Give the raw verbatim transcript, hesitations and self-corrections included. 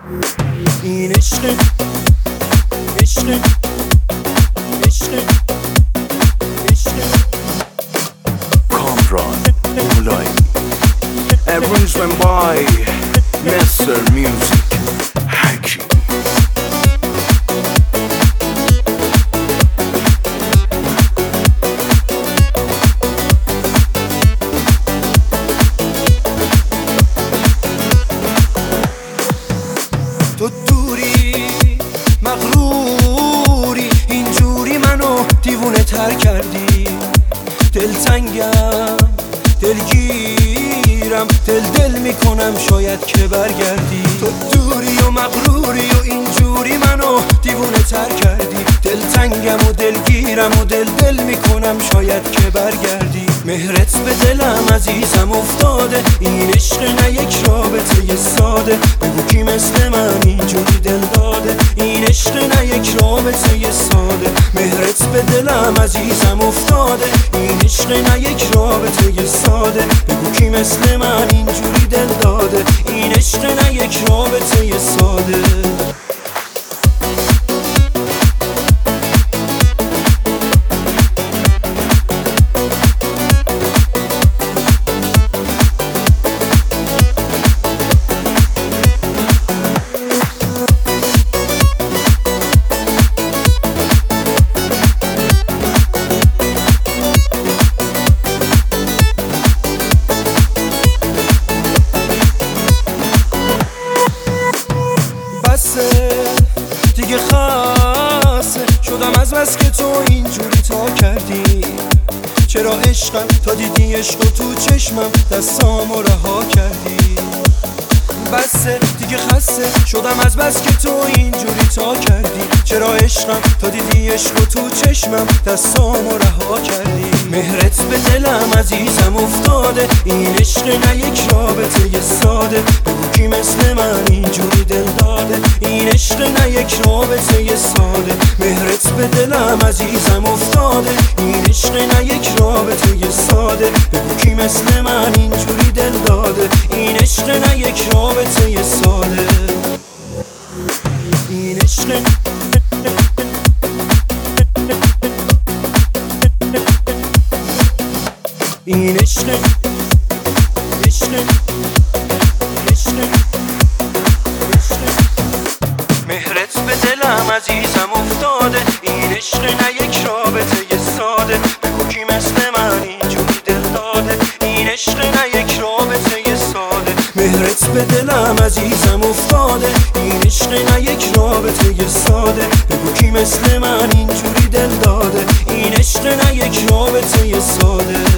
این عشق عشق عشق عشق Kamran Ulay. Everyone's went by Mister Music Hakim. تو دوری مغروری، اینجوری منو دیوونه تر کردی. دلتنگم دلگیرم، دل دل میکنم شاید که برگردی. تو دوری و مغروری و اینجوری منو دیوونه تر کردی. دلتنگم و دلگیرم و دل دل میکنم شاید که برگردی. مهرت به دلم عزیزم افتاده، این عشق نه یک رابطه ساده. بگو کی مثل من اینجوری دل داده، این عشق نه یک رابطه ساده. مهرت به دلم عزیزم افتاده، این عشق نه یک رابطه ساده. بگو کی مثل من اینجوری دل داده، این عشق نه یک رابطه ساده. دیگه خاصه شدم از بس که تو اینجوری تا کردی. چرا عشقم تا دیدی عشق تو چشمم دستامو رها کردی. بسه دیگه خسته شدم از بس که تو اینجوری تا کردی. چرا عشقم تا دیدی عشق تو چشمم دستامو رها کردی. مهرت به دلم عزیزم افتاده، این عشق نه یک رابطه ساده. بگو کی مثل من اینجوری دل داده، این عشق نه یک رابطه ساده. مهرت به دلم عزیزم افتاده، این عشق نه یک رابطه ساده. بگو کی مثل من اینجوری دل داده، این عشق نه یک رابطه ساده. این عشق این عشق عشق عشق عشق مهرت به دلم عزیزم افتاده، این عشق نه یک رابطه ساده. بگو کی مثل من اینجوری دل داده، این عشق نه یک رابطه ساده. مهرت به دلم عزیزم افتاده، این عشق نه یک رابطه ساده. بگو کی مثل من اینجوری دل داده، این عشق نه یک رابطه ساده.